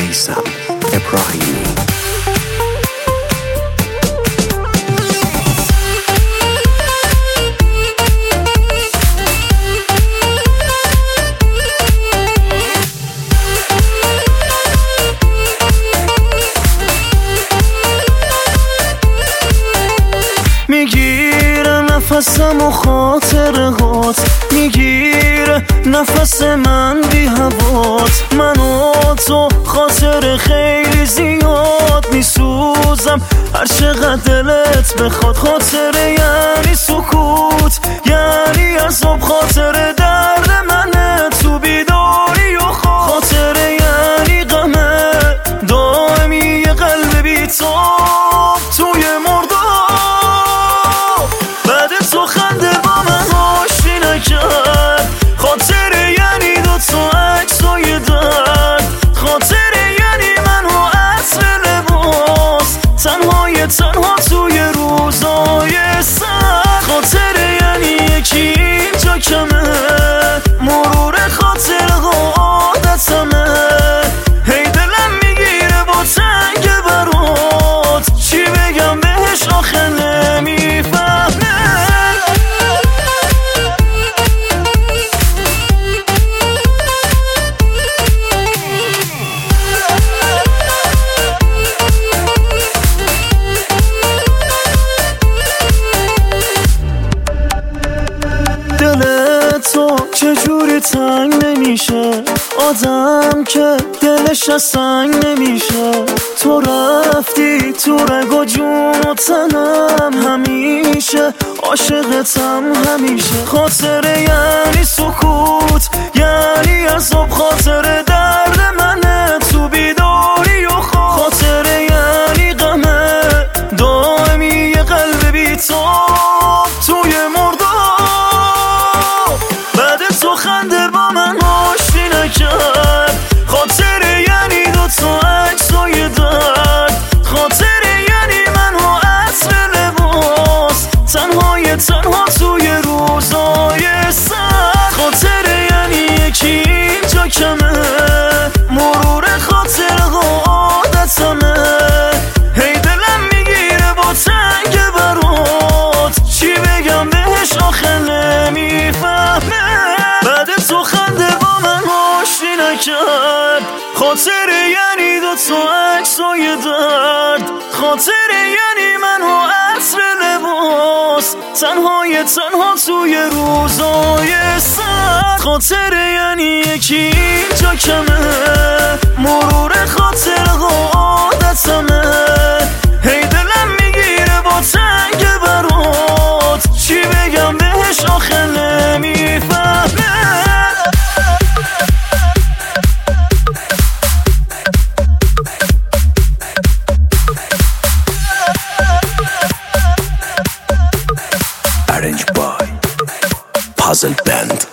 میثم ابراهیمی. میگیره نفسم و خاطرهات، میگیره نفس من بی هوات. من و تو خاطر خیلی زیاد میسوزم هر چقدر دلت بخواد. خاطر یعنی سکوت، یعنی عذاب، خاطر درد منه تو بیداری و خواب. خاطر یعنی غمه دائمی یه قلب بی‌تاب توی مرداب. بعد تو خنده با من آشتی نکرد. خاطر یعنی دوتا عکسای درد. خاطر یعنی من و عطر لباس، تنها توی روزای سرد. خاطر یعنی یکی اینجا کمه، مرور خاطرها عادتمه. هی دلم میگیره با تنگ برات، چی بگم بهش آخه نمیفهمه. دل تو چجوری تنگ نمیشه، آدم که دلش از سنگ نمیشه. تو رفتی تو رگ و جون و تنم، همیشه عاشقتم همیشه. خاطر یعنی سکوت، یعنی عذاب، خاطر درد منه تو بیداری و خواب. خاطر یعنی غمه دائمی یه قلب بی‌تاب توی مرداب. بعد تو خنده با من آشتی نکرد. خاطر یعنی دوتا عکسای درد. خاطر یعنی من و عطر لباس، تنها توی روزای سرد. خاطر یعنی یکی اینجا کمه، مرور خاطرها عادتمه. هی دلم میگیره با تنگ برات، چی بگم بهش آخه نمیفهمه. بعد تو خنده با من آشتی نکرد. خاطر یعنی دوتا عکسای درد. خاطر یعنی من و عطر لباس، تنها توی روزای سرد. خاطر یعنی یکی اینجا کمه، مرور خاطرها عادتمه. هی دلم میگیره با تنگ برات، چی بگم بهش آخه نمیفهمه. Arranged by Puzzle Band.